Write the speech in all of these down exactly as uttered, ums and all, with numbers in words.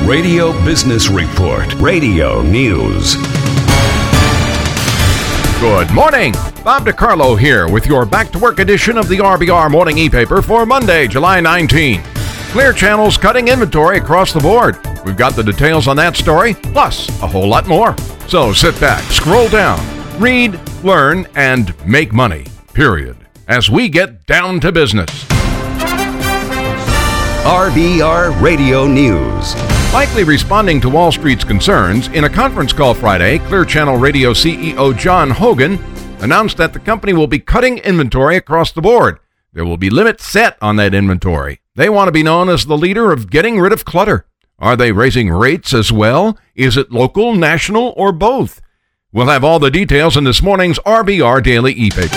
Radio Business Report. Radio News. Good morning. Bob DiCarlo here with your back-to-work edition of the R B R Morning E-Paper for Monday, July nineteenth. Clear Channel's cutting inventory across the board. We've got the details on that story, plus a whole lot more. So sit back, scroll down, read, learn, and make money, period, as we get down to business. R B R Radio News. Likely responding to Wall Street's concerns, in a conference call Friday, Clear Channel Radio C E O John Hogan announced that the company will be cutting inventory across the board. There will be limits set on that inventory. They want to be known as the leader of getting rid of clutter. Are they raising rates as well? Is it local, national, or both? We'll have all the details in this morning's R B R Daily E-Paper.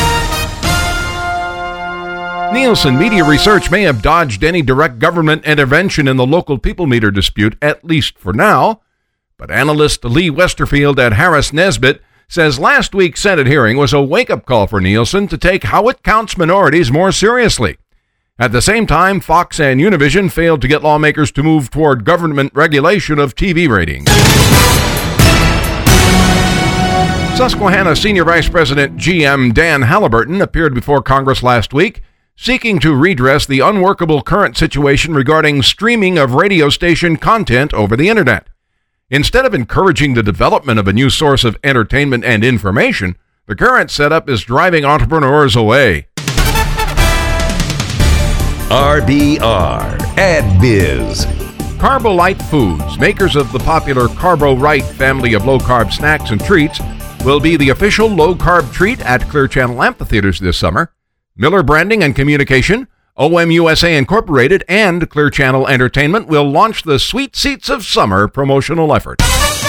Nielsen Media Research may have dodged any direct government intervention in the local people meter dispute, at least for now. But analyst Lee Westerfield at Harris Nesbitt says last week's Senate hearing was a wake-up call for Nielsen to take how it counts minorities more seriously. At the same time, Fox and Univision failed to get lawmakers to move toward government regulation of T V ratings. Susquehanna Senior Vice President G M Dan Halliburton appeared before Congress last week, seeking to redress the unworkable current situation regarding streaming of radio station content over the internet. Instead of encouraging the development of a new source of entertainment and information, the current setup is driving entrepreneurs away. R B R Ad Biz. Carbolite Foods, makers of the popular Carbo-Rite family of low-carb snacks and treats, will be the official low-carb treat at Clear Channel amphitheaters this summer. Miller Branding and Communication, O M U S A Incorporated, and Clear Channel Entertainment will launch the Sweet Seats of Summer promotional effort.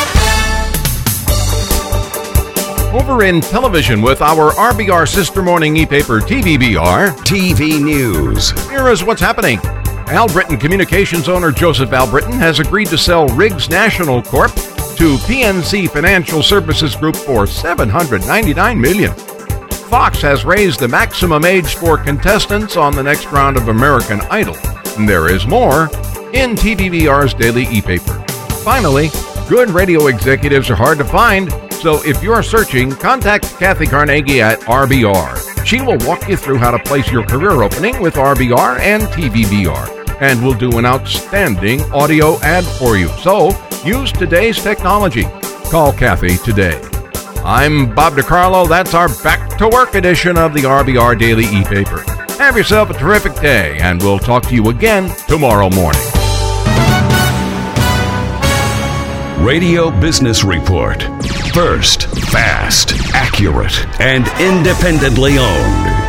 Over in television with our R B R sister morning e-paper T V B R. T V News. Here is what's happening. Albritton Communications owner Joseph Albritton has agreed to sell Riggs National Corp to P N C Financial Services Group for seven hundred ninety-nine million dollars. Fox has raised the maximum age for contestants on the next round of American Idol. And there is more in T V B R's daily e-paper. Finally, good radio executives are hard to find, so if you're searching, contact Kathy Carnegie at R B R. She will walk you through how to place your career opening with R B R and T V B R, and will do an outstanding audio ad for you. So, use today's technology. Call Kathy today. I'm Bob DiCarlo. That's our back-to-work edition of the R B R Daily E-Paper. Have yourself a terrific day, and we'll talk to you again tomorrow morning. Radio Business Report. First, fast, accurate, and independently owned.